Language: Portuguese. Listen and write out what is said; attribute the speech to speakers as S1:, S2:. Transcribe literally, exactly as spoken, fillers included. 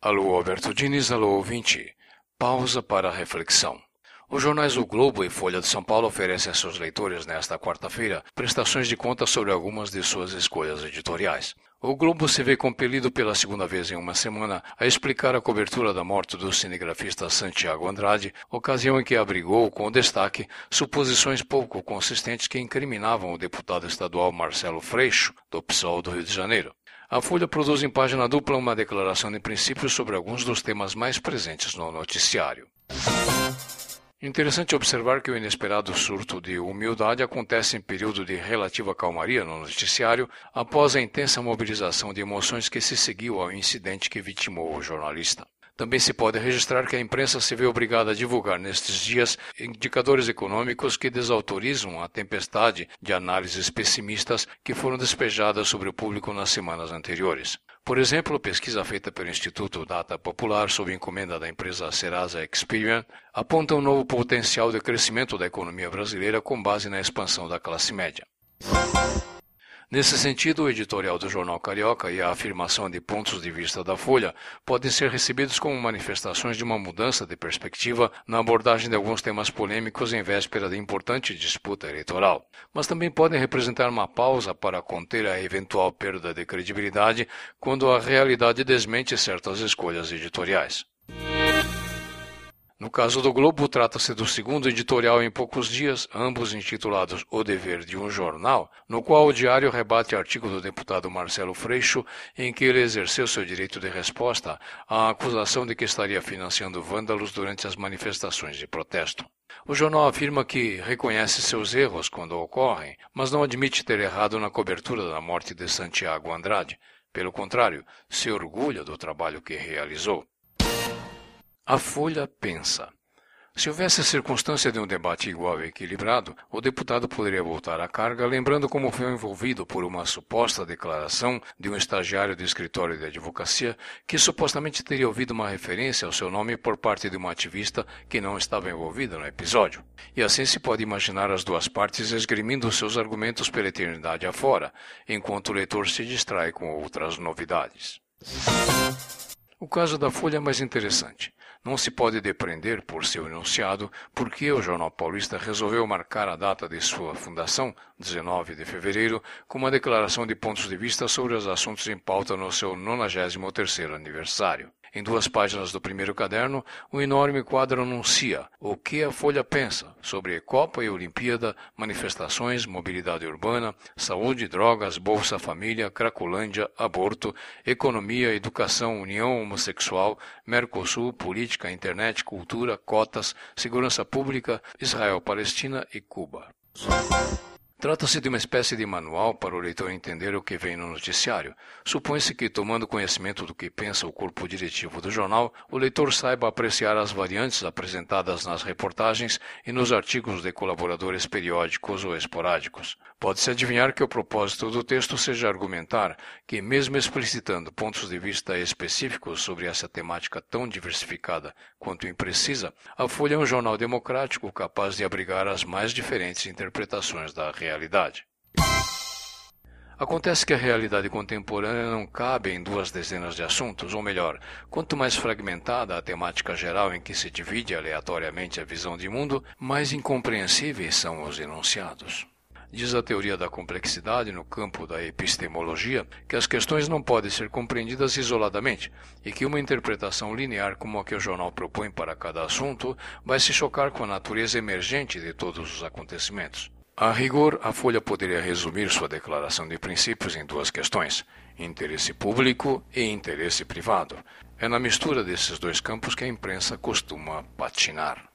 S1: Alô, Alberto Diniz, alô, ouvinte. Pausa para a reflexão. Os jornais O Globo e Folha de São Paulo oferecem a seus leitores, nesta quarta-feira, prestações de contas sobre algumas de suas escolhas editoriais. O Globo se vê compelido pela segunda vez em uma semana a explicar a cobertura da morte do cinegrafista Santiago Andrade, ocasião em que abrigou, com destaque, suposições pouco consistentes que incriminavam o deputado estadual Marcelo Freixo, do PSOL do Rio de Janeiro. A Folha produz em página dupla uma declaração de princípios sobre alguns dos temas mais presentes no noticiário. Interessante observar que o inesperado surto de humildade acontece em período de relativa calmaria no noticiário após a intensa mobilização de emoções que se seguiu ao incidente que vitimou o jornalista. Também se pode registrar que a imprensa se vê obrigada a divulgar nestes dias indicadores econômicos que desautorizam a tempestade de análises pessimistas que foram despejadas sobre o público nas semanas anteriores. Por exemplo, pesquisa feita pelo Instituto Data Popular sob encomenda da empresa Serasa Experian aponta um novo potencial de crescimento da economia brasileira com base na expansão da classe média. Nesse sentido, o editorial do Jornal Carioca e a afirmação de pontos de vista da Folha podem ser recebidos como manifestações de uma mudança de perspectiva na abordagem de alguns temas polêmicos em véspera de importante disputa eleitoral, mas também podem representar uma pausa para conter a eventual perda de credibilidade quando a realidade desmente certas escolhas editoriais. No caso do Globo, trata-se do segundo editorial em poucos dias, ambos intitulados O Dever de um Jornal, no qual o diário rebate artigo do deputado Marcelo Freixo, em que ele exerceu seu direito de resposta à acusação de que estaria financiando vândalos durante as manifestações de protesto. O jornal afirma que reconhece seus erros quando ocorrem, mas não admite ter errado na cobertura da morte de Santiago Andrade. Pelo contrário, se orgulha do trabalho que realizou. A Folha pensa. Se houvesse circunstância de um debate igual e equilibrado, o deputado poderia voltar à carga, lembrando como foi envolvido por uma suposta declaração de um estagiário do escritório de advocacia que supostamente teria ouvido uma referência ao seu nome por parte de uma ativista que não estava envolvida no episódio. E assim se pode imaginar as duas partes esgrimindo seus argumentos pela eternidade afora, enquanto o leitor se distrai com outras novidades. O caso da Folha é mais interessante. Não se pode depreender por seu enunciado por que o Jornal Paulista resolveu marcar a data de sua fundação, dezenove de fevereiro, com uma declaração de pontos de vista sobre os assuntos em pauta no seu nonagésimo terceiro aniversário. Em duas páginas do primeiro caderno, o enorme quadro anuncia o que a Folha pensa sobre Copa e Olimpíada, manifestações, mobilidade urbana, saúde, drogas, Bolsa Família, Cracolândia, aborto, economia, educação, união homossexual, Mercosul, política, internet, cultura, cotas, segurança pública, Israel-Palestina e Cuba. Trata-se de uma espécie de manual para o leitor entender o que vem no noticiário. Supõe-se que, tomando conhecimento do que pensa o corpo diretivo do jornal, o leitor saiba apreciar as variantes apresentadas nas reportagens e nos artigos de colaboradores periódicos ou esporádicos. Pode-se adivinhar que o propósito do texto seja argumentar que, mesmo explicitando pontos de vista específicos sobre essa temática tão diversificada quanto imprecisa, a Folha é um jornal democrático capaz de abrigar as mais diferentes interpretações da realidade. Realidade. Acontece que a realidade contemporânea não cabe em duas dezenas de assuntos, ou melhor, quanto mais fragmentada a temática geral em que se divide aleatoriamente a visão de mundo, mais incompreensíveis são os enunciados. Diz a teoria da complexidade no campo da epistemologia que as questões não podem ser compreendidas isoladamente e que uma interpretação linear como a que o jornal propõe para cada assunto vai se chocar com a natureza emergente de todos os acontecimentos. A rigor, a Folha poderia resumir sua declaração de princípios em duas questões: interesse público e interesse privado. É na mistura desses dois campos que a imprensa costuma patinar.